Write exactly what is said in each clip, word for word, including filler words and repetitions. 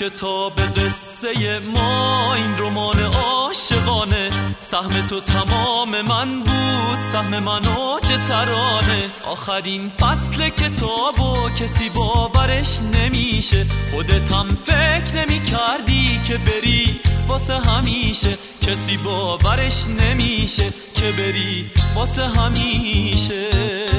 کتاب قصه ما این رمان عاشقانه، سهم تو تمام من بود، سهم من اوج ترانه. آخرین فصل کتابو کسی باورش نمیشه، خودت هم فکر نمی کردی که بری واسه همیشه، کسی باورش نمیشه که بری واسه همیشه.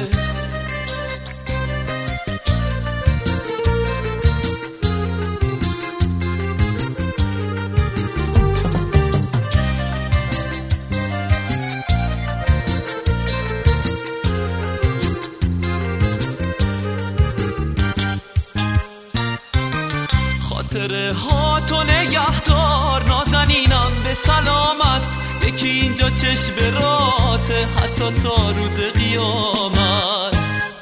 خاطره ها تو نگهدار نازنینم به سلامت، یکی اینجا چشم راته حتی تا روز قیامت.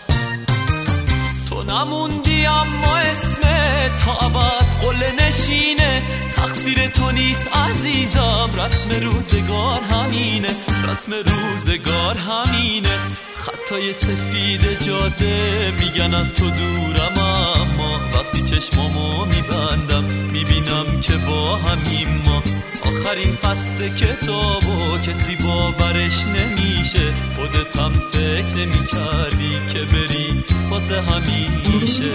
تو نموندی اما اسم تا ابد قله نشینه، تقصیر تو نیست عزیزم، رسم روزگار همینه، رسم روزگار همینه. خطای سفید جاده میگن از تو دورم، اما وقتی چشمامو میبندم میبینم که با همیم ما. آخرین فصل کتابو کسی باورش نمیشه، خودت هم فکر نمیکردی که بری واسه همیشه.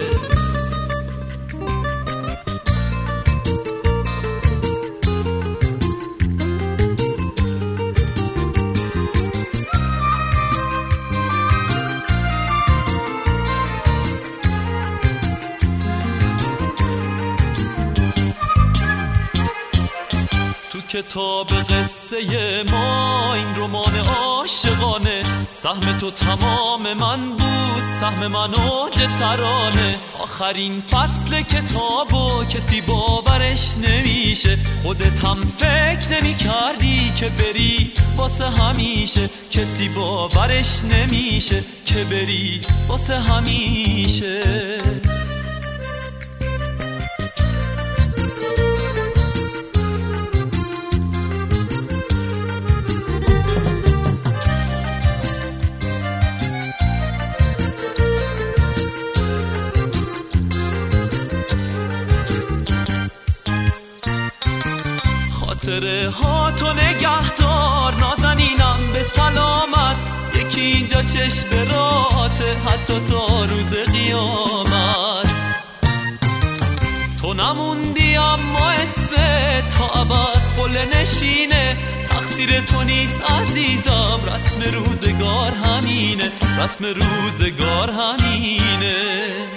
کتاب قصه ما این رمان عاشقانه، سهم تو تمام من بود، سهم من اوج ترانه. آخرین فصل کتابو کسی باورش نمیشه، خودت هم فکر نمی کردی که بری واسه همیشه، کسی باورش نمیشه که بری واسه همیشه. خاطره ها تو نگهدار نازنینم به سلامت، یکی اینجا چشم راته حتی تا روز قیامت. تو نموندی اما اسم تا ابد قله نشینه، تقصیر تو نیست عزیزم، رسم روزگار همینه، رسم روزگار همینه.